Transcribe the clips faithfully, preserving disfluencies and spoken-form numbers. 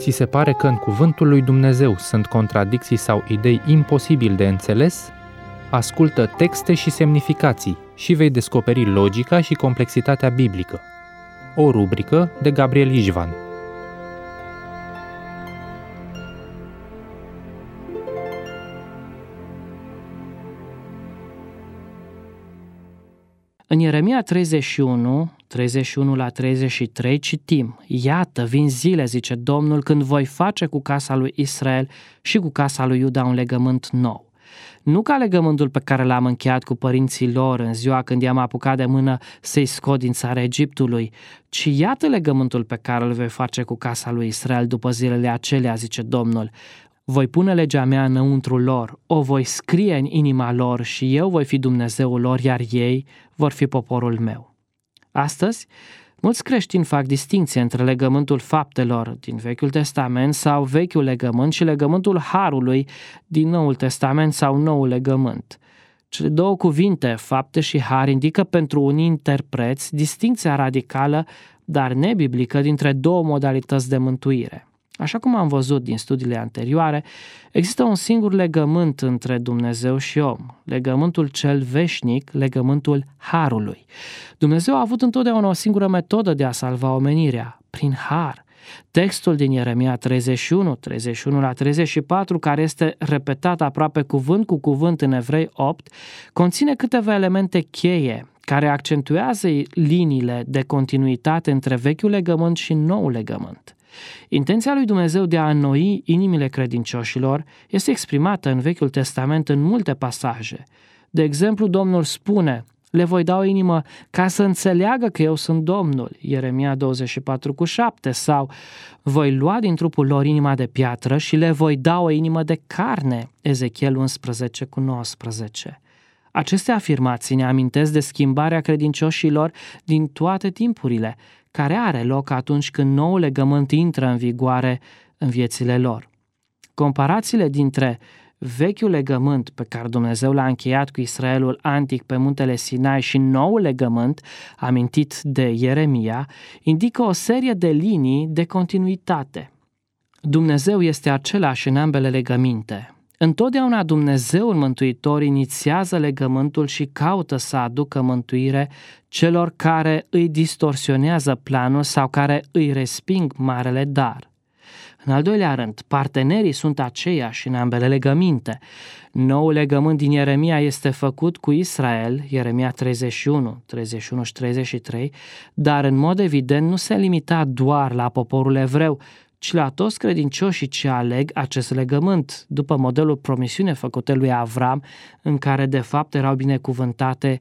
Ți se pare că în cuvântul lui Dumnezeu sunt contradicții sau idei imposibil de înțeles? Ascultă texte și semnificații și vei descoperi logica și complexitatea biblică. O rubrică de Gabriel Ișvan. În Ieremia treizeci și unu, treizeci și unu la treizeci și trei citim: Iată, vin zile, zice Domnul, când voi face cu casa lui Israel și cu casa lui Iuda un legământ nou. Nu ca legământul pe care l-am încheiat cu părinții lor în ziua când i-am apucat de mână să-i scot din țara Egiptului, ci iată legământul pe care îl voi face cu casa lui Israel după zilele acelea, zice Domnul. Voi pune legea mea înăuntru lor, o voi scrie în inima lor și eu voi fi Dumnezeul lor, iar ei vor fi poporul meu. Astăzi, mulți creștini fac distinție între legământul faptelor din Vechiul Testament sau Vechiul Legământ și legământul Harului din Noul Testament sau Noul Legământ. Cele două cuvinte, fapte și har, indică pentru unii interpreți distinția radicală, dar nebiblică, dintre două modalități de mântuire. Așa cum am văzut din studiile anterioare, există un singur legământ între Dumnezeu și om, legământul cel veșnic, legământul Harului. Dumnezeu a avut întotdeauna o singură metodă de a salva omenirea, prin har. Textul din Ieremia treizeci și unu, treizeci și unu la treizeci și patru, care este repetat aproape cuvânt cu cuvânt în Evrei opt, conține câteva elemente cheie care accentuează liniile de continuitate între Vechiul Legământ și Noul Legământ. Intenția lui Dumnezeu de a înnoi inimile credincioșilor este exprimată în Vechiul Testament în multe pasaje. De exemplu, Domnul spune: le voi da o inimă ca să înțeleagă că eu sunt Domnul, Ieremia douăzeci și patru cu șapte, sau voi lua din trupul lor inima de piatră și le voi da o inimă de carne, Ezechiel unsprezece cu nouăsprezece. Aceste afirmații ne amintesc de schimbarea credincioșilor din toate timpurile, care are loc atunci când noul legământ intră în vigoare în viețile lor. Comparațiile dintre Vechiul Legământ pe care Dumnezeu l-a încheiat cu Israelul antic pe muntele Sinai și noul legământ, amintit de Ieremia, indică o serie de linii de continuitate. Dumnezeu este același în ambele legăminte. Întotdeauna Dumnezeul Mântuitor inițiază legământul și caută să aducă mântuire celor care îi distorsionează planul sau care îi resping marele dar. În al doilea rând, partenerii sunt aceiași în ambele legăminte. Noul legământ din Ieremia este făcut cu Israel, Ieremia treizeci și unu, treizeci și unu și treizeci și trei, dar în mod evident nu se limita doar la poporul evreu, ci la toți credincioșii ce aleg acest legământ, după modelul promisiune făcute lui Avram, în care de fapt erau binecuvântate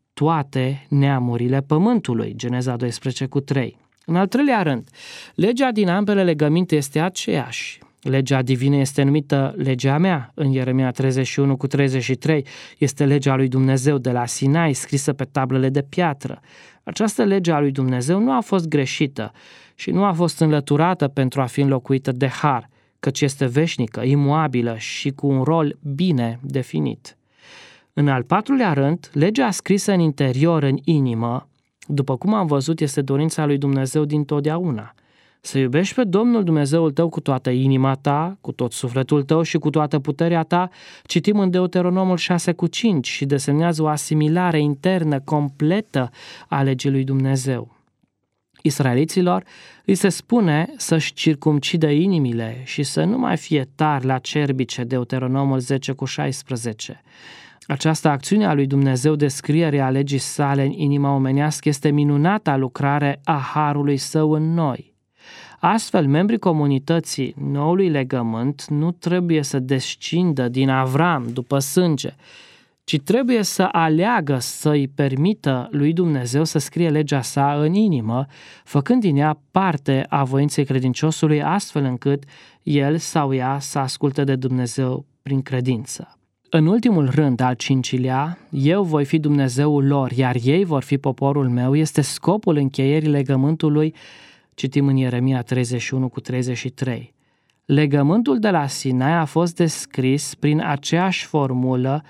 toate neamurile pământului, Geneza doisprezece cu trei. În al treilea rând, legea din ambele legăminte este aceeași. Legea divină este numită legea mea, în Ieremia treizeci și unu cu treizeci și trei, este legea lui Dumnezeu de la Sinai, scrisă pe tablele de piatră. Această lege a lui Dumnezeu nu a fost greșită și nu a fost înlăturată pentru a fi înlocuită de har, căci este veșnică, imuabilă și cu un rol bine definit. În al patrulea rând, legea scrisă în interior, în inimă, după cum am văzut, este dorința lui Dumnezeu dintotdeauna. Să iubești pe Domnul Dumnezeul tău cu toată inima ta, cu tot sufletul tău și cu toată puterea ta, citim în Deuteronomul șase cu cinci și desemnează o asimilare internă completă a legii lui Dumnezeu. Israeliților îi se spune să-și circumcidă inimile și să nu mai fie tari la cerbice, Deuteronomul zece cu șaisprezece. Această acțiune a lui Dumnezeu de scriere a legii sale în inima omenească este minunata lucrare a harului său în noi. Astfel, membrii comunității noului legământ nu trebuie să descindă din Avram după sânge, ci trebuie să aleagă să-i permită lui Dumnezeu să scrie legea sa în inimă, făcând din ea parte a voinței credinciosului, astfel încât el sau ea să asculte de Dumnezeu prin credință. În ultimul rând, al cincilea, eu voi fi Dumnezeul lor, iar ei vor fi poporul meu, este scopul încheierii legământului, citim în Ieremia treizeci și unu cu treizeci și trei. Legământul de la Sinai a fost descris prin aceeași formulă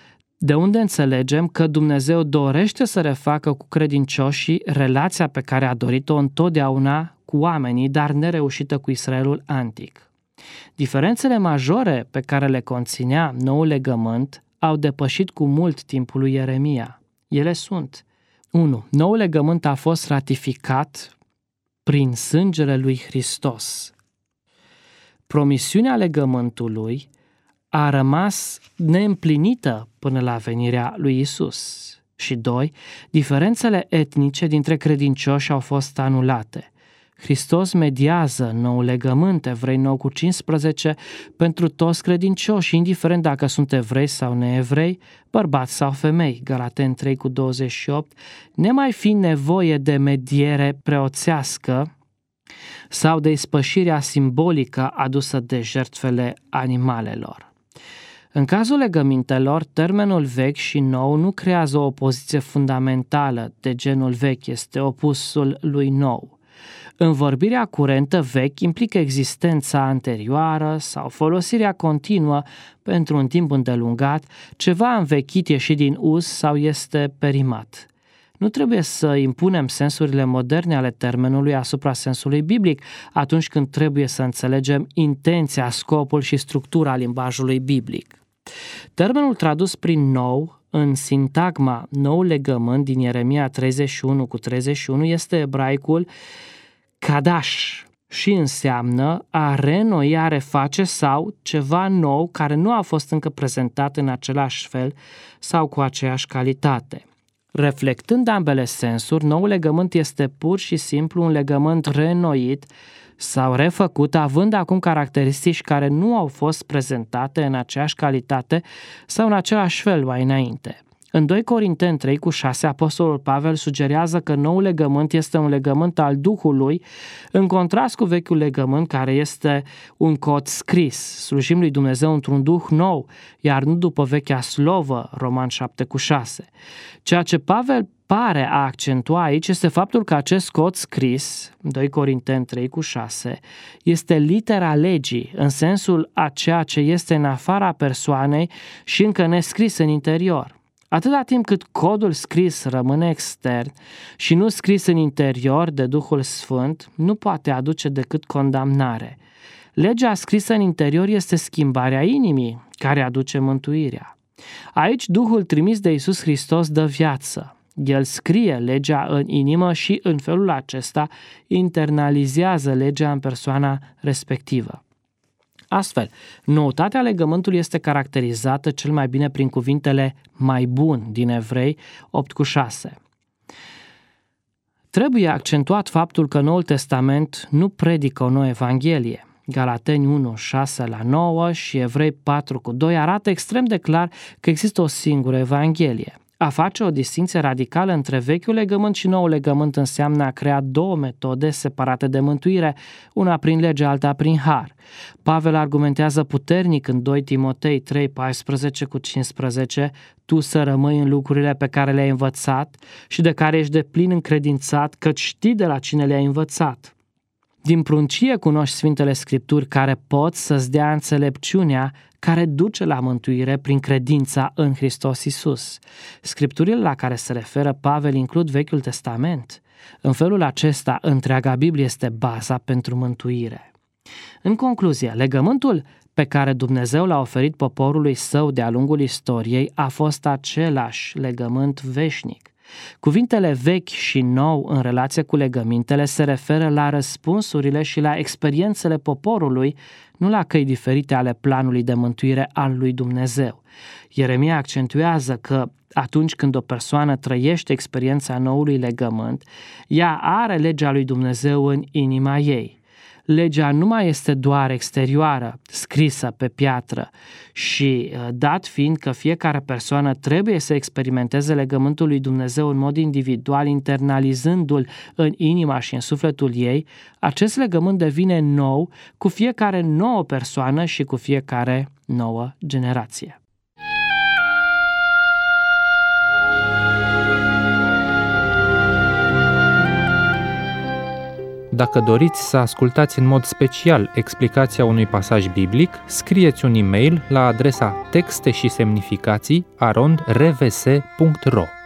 De unde înțelegem că Dumnezeu dorește să refacă cu credincioșii relația pe care a dorit-o întotdeauna cu oamenii, dar nereușită cu Israelul antic. Diferențele majore pe care le conținea noul legământ au depășit cu mult timpul lui Ieremia. Ele sunt: unu. Noul legământ a fost ratificat prin sângele lui Hristos. Promisiunea legământului a rămas neîmplinită până la venirea lui Isus. Și doi. Diferențele etnice dintre credincioși au fost anulate. Hristos mediază noul legământ, Evrei nouă cu cincisprezece, pentru toți credincioși, indiferent dacă sunt evrei sau neevrei, bărbați sau femei, Galateni trei cu douăzeci și opt, nemai fi nevoie de mediere preoțească sau de ispășirea simbolică adusă de jertfele animalelor. În cazul legămintelor, termenul vechi și nou nu creează o opoziție fundamentală de genul vechi este opusul lui nou. Învorbirea curentă vechi implică existența anterioară sau folosirea continuă pentru un timp îndelungat, ceva învechit ieșit din uz sau este perimat. Nu trebuie să impunem sensurile moderne ale termenului asupra sensului biblic atunci când trebuie să înțelegem intenția, scopul și structura limbajului biblic. Termenul tradus prin nou în sintagma nou legământ din Ieremia treizeci și unu cu treizeci și unu este ebraicul Kadash și înseamnă a reînnoi, a reface sau ceva nou care nu a fost încă prezentat în același fel sau cu aceeași calitate. Reflectând ambele sensuri, noul legământ este pur și simplu un legământ reînnoit sau refăcut, având acum caracteristici care nu au fost prezentate în aceeași calitate sau în același fel mai înainte. În doi Corinteni trei cu șase, apostolul Pavel sugerează că noul legământ este un legământ al Duhului, în contrast cu vechiul legământ care este un cod scris. Slujim lui Dumnezeu într-un duh nou, iar nu după vechea slovă, Roman șapte cu șase. Ceea ce Pavel pare a accentua aici este faptul că acest cod scris, doi Corinteni trei cu șase, este litera legii, în sensul a ceea ce este în afara persoanei și încă nescris în interior. Atâta timp cât codul scris rămâne extern și nu scris în interior de Duhul Sfânt, nu poate aduce decât condamnare. Legea scrisă în interior este schimbarea inimii, care aduce mântuirea. Aici Duhul trimis de Iisus Hristos dă viață. El scrie legea în inimă și în felul acesta internalizează legea în persoana respectivă. Astfel, noutatea legământului este caracterizată cel mai bine prin cuvintele mai bun din Evrei opt cu șase. Trebuie accentuat faptul că Noul Testament nu predică o nouă Evanghelie. Galateni unu, șase la nouă și Evrei patru cu doi arată extrem de clar că există o singură Evanghelie. A face o distinție radicală între vechiul legământ și noul legământ înseamnă a crea două metode separate de mântuire, una prin lege, alta prin har. Pavel argumentează puternic în doi Timotei trei, paisprezece cu cincisprezece, tu să rămâi în lucrurile pe care le-ai învățat și de care ești deplin încredințat, căci știi de la cine le-ai învățat. Din pruncie cunoști Sfintele Scripturi care pot să-ți dea înțelepciunea care duce la mântuire prin credința în Hristos Iisus. Scripturile la care se referă Pavel includ Vechiul Testament. În felul acesta, întreaga Biblie este baza pentru mântuire. În concluzie, legământul pe care Dumnezeu l-a oferit poporului său de-a lungul istoriei a fost același legământ veșnic. Cuvintele vechi și nou în relație cu legămintele se referă la răspunsurile și la experiențele poporului, nu la căi diferite ale planului de mântuire al lui Dumnezeu. Ieremia accentuează că atunci când o persoană trăiește experiența noului legământ, ea are legea lui Dumnezeu în inima ei. Legea nu mai este doar exterioară, scrisă pe piatră și dat fiind că fiecare persoană trebuie să experimenteze legământul lui Dumnezeu în mod individual, internalizându-l în inima și în sufletul ei, acest legământ devine nou cu fiecare nouă persoană și cu fiecare nouă generație. Dacă doriți să ascultați în mod special explicația unui pasaj biblic, scrieți un e-mail la adresa texte și semnificații arond r v s punct r o.